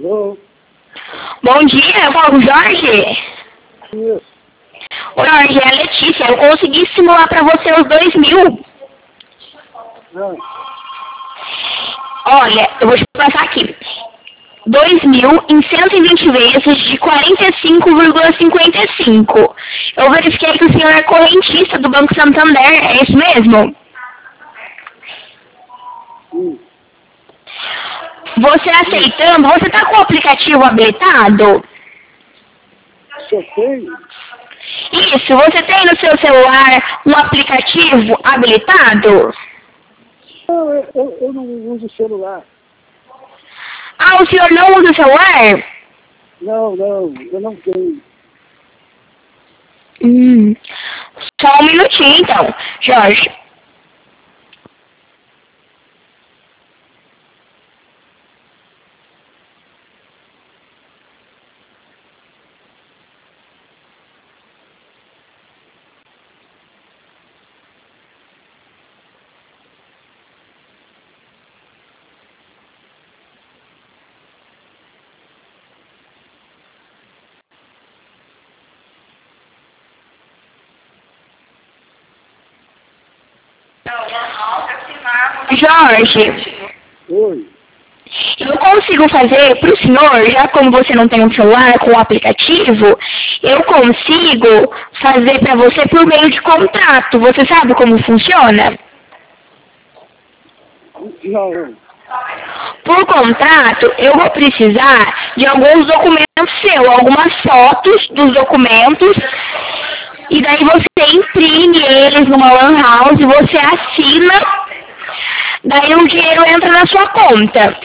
Alô? Bom dia, eu falo com o Jorge. Isso. Ô Jorge, é a Letícia, eu consegui simular pra você os 2.000. Ah, Olha, eu vou te passar aqui. 2.000 em 120 vezes de 45,55. Eu verifiquei que o senhor é correntista do Banco Santander, é isso mesmo? sim. Você aceitando, você tá com o aplicativo habilitado? Eu tenho? Isso, você tem no seu celular um aplicativo habilitado? Não, eu não uso celular. Ah, o senhor não usa o celular? Não, eu não tenho. Só um minutinho então, Jorge. Jorge, Oi. eu consigo fazer para o senhor, já como você não tem um celular com o aplicativo, eu consigo fazer para você por meio de contrato. Você sabe como funciona? Não. Por contrato, eu vou precisar de alguns documentos seus, algumas fotos dos documentos, e daí você imprime eles numa lan house, você assina, daí o dinheiro entra na sua conta.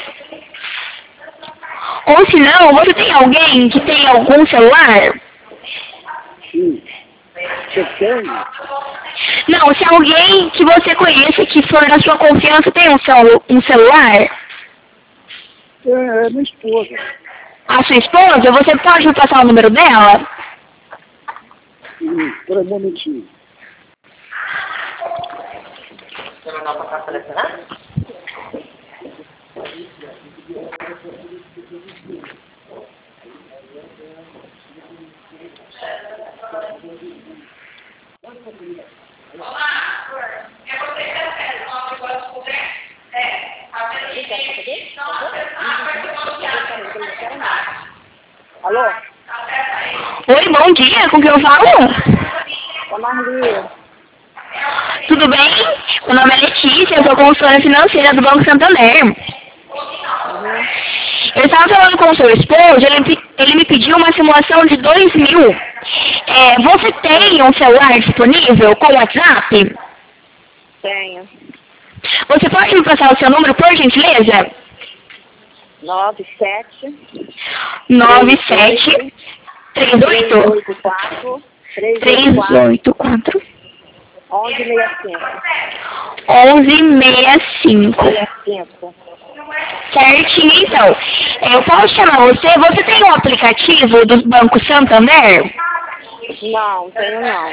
Ou se não, você tem alguém que tem algum celular? Sim. Você tem? Não, se alguém que você conhece, que for da sua confiança, tem um celular, É minha esposa. a sua esposa, você pode me passar o número dela? Sim. Por um momentinho. Alô? Oi, bom dia, com quem eu falo? É Marli. Tudo bem? Meu nome é Letícia, eu sou consultora financeira do Banco Santander. Uhum. Eu estava falando com o seu esposo, ele me pediu uma simulação de 2.000. Você tem um celular disponível com WhatsApp? Tenho. Você pode me passar o seu número, por gentileza? 97 97 38 384 384 1165. 1165. Certinho, então. Eu posso chamar você? Você tem um aplicativo do Banco Santander? Não, tenho não.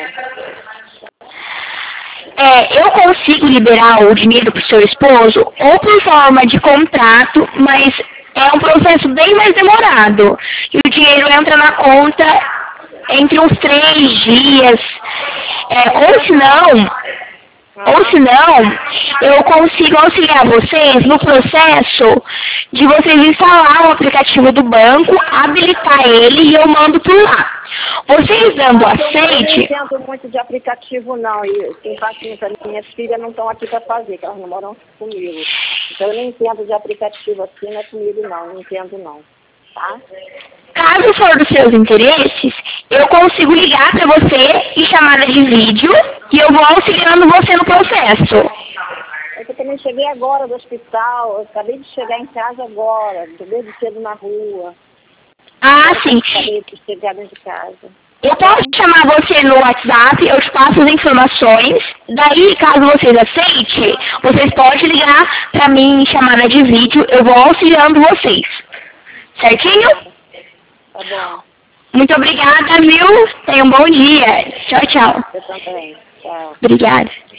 Eu consigo liberar o dinheiro para o seu esposo ou por forma de contrato, mas é um processo bem mais demorado. E o dinheiro entra na conta entre uns 3 dias. Ou se não, eu consigo auxiliar vocês no processo de vocês instalar o aplicativo do banco, habilitar ele e eu mando por lá. Vocês dando Eu não aceite... entendo muito de aplicativo não, e quem paciência, minhas filhas não estão aqui para fazer, que elas não moram comigo. Então eu não entendo de aplicativo assim, não é comigo não entendo não, tá? Caso for dos seus interesses, eu consigo ligar para você em chamada de vídeo e eu vou auxiliando você no processo. Eu também cheguei agora do hospital, eu acabei de chegar em casa agora, cheguei de cedo na rua. Ah, sim. Acabei de chegar dentro de casa. Eu posso chamar você no WhatsApp, eu te passo as informações. Daí, caso vocês aceitem, vocês podem ligar para mim em chamada de vídeo, eu vou auxiliando vocês. Certinho? Tá bom, Muito obrigada, viu? Tenha um bom dia. Tchau, tchau. eu também. Tchau. Obrigada.